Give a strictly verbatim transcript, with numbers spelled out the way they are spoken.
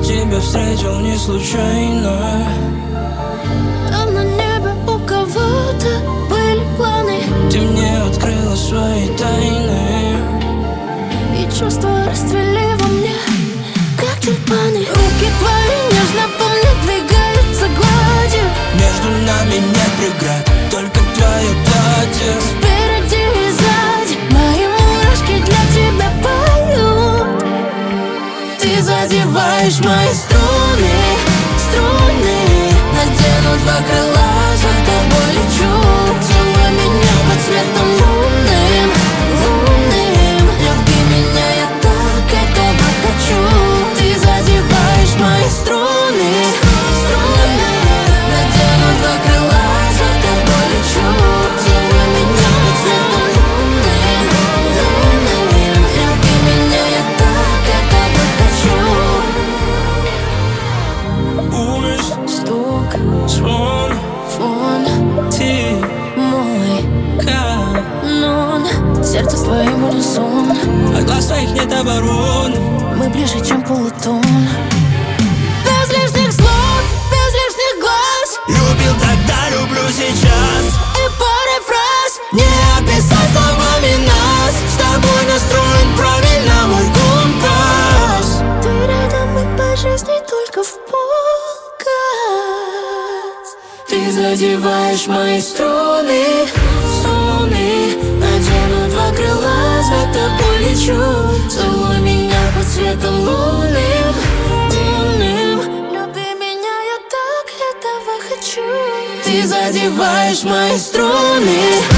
тебя встретил не случайно. Там на небе у кого-то были планы. Ты мне открыла свои тайны, и чувства расцвели во мне, как тюльпаны. Руки твои нежно по мне двигаются гладью. между нами нет преград, только твое платье. Спереди и сзади мои мурашки для тебя поют. Ты задеваешь мои струны, струны. Надену два крыла, за тобой лечу. Целуй меня под светом лунным, лунным. Люби меня, я так этого хочу. Ты задеваешь мои струны, струны. Надену два крыла, за тобой лечу. Целуй меня под светом лунным, лунным. Люби меня, я так этого хочу. Пульс, Стук, звон, фон, ты мой канон. сердце с твоим унисон. От глаз твоих нет оборон. Мы ближе, чем полутон. Без лишних слов, без лишних глаз. Любил тогда, люблю сейчас. И парой фраз Не описать словами нас. С тобой настроен правильно мой компас. ты рядом, и по жизни только в полказ. Ты задеваешь мои струны, струны. Надену два крыла, за тобой лечу. Целуй меня под светом лунным, лунным. Люби меня, я так этого хочу. Ты задеваешь мои струны,